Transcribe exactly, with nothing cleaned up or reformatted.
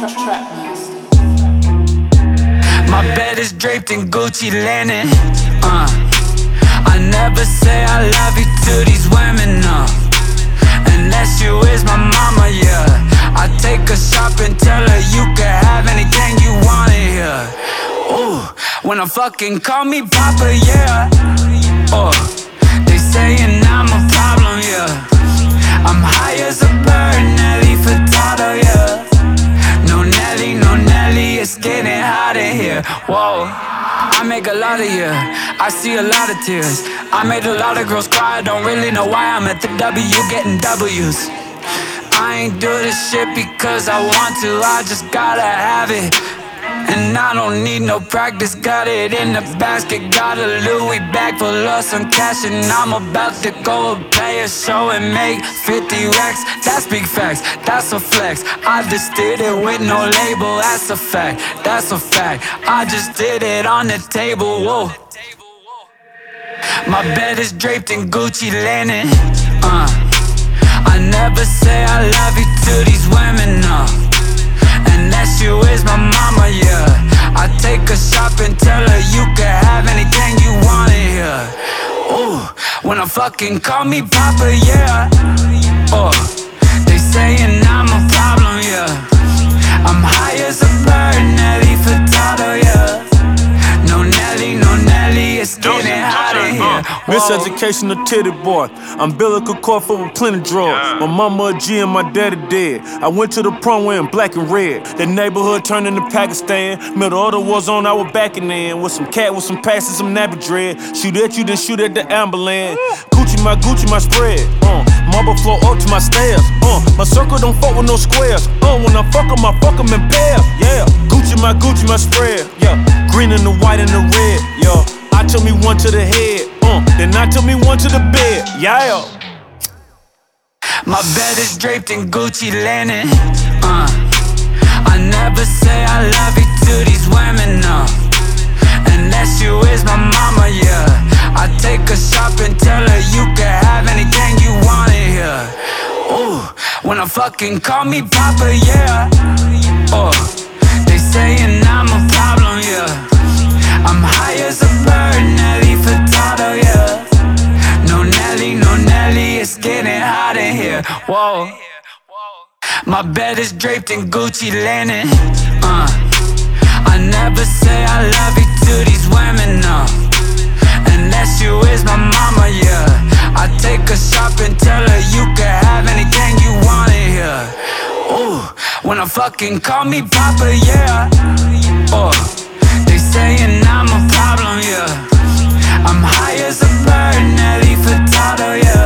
My bed is draped in Gucci linen. uh, I never say I love you to these women, no. Unless you is my mama, yeah. I take her shopping, tell her you can have anything you want here. Ooh, when I fucking call me Papa, yeah. Oh, they saying I'm a problem, yeah. I'm high as a bird, Nelly Furtado, yeah. No Nelly, no Nelly, it's getting hot in here. Whoa, I make a lot of yeah, I see a lot of tears. I made a lot of girls cry, I don't really know why I'm at the W getting W's. I ain't do this shit because I want to, I just gotta have it. And I don't need no practice, got it in the basket. Got a Louis bag full of some cash, and I'm about to go play a show and make fifty racks. That's big facts, that's a flex. I just did it with no label, that's a fact, that's a fact. I just did it on the table, whoa. My bed is draped in Gucci linen. uh, I never say I love you to these women, no. Unless you is my mama, yeah. I take her shopping, tell her you can have anything you want here. Ooh, when I fucking call me Papa, yeah. Oh, they saying I'm a problem, yeah. I'm high as a bird, Nelly Furtado, yeah. No Nelly, no Nelly, it's getting hot in here. Miseducation, a titty boy. Umbilical cord full with plenty drugs. My mama a G and my daddy dead. I went to the prom wearing black and red. The neighborhood turned into Pakistan. Middle of the war zone, I was backing in. With some cat with some passes, some nappy dread. Shoot at you, then shoot at the ambulance. Gucci my Gucci, my spread. Uh, marble floor up to my stairs. Uh, my circle don't fuck with no squares. Uh, when I fuck 'em, I fuck 'em in pairs. Yeah, Gucci my Gucci, my spread. Yeah, green and the white and the red. Yeah, I took me one to the head. Uh, then I took me one to the bed. Yeah. My bed is draped in Gucci linen. uh, I never say I love you to these women, no. Unless you is my mama, yeah. I take her shopping, tell her you can have anything you want here. Ooh, when I fucking call me Papa, yeah. Oh, they saying I'm a problem, yeah. I'm high as a bird, Nelly Furtado, yeah. No Nelly, no Nelly, it's getting hot in here. Whoa, my bed is draped in Gucci linen. uh, I never say I love you to these women, no. Unless you is my mama, yeah. I take her shopping, tell her you can have anything you want here. Ooh, when I fucking call me Papa, yeah. Oh, they saying I'm a problem, yeah. I'm high as a bird, Nelly Furtado, yeah.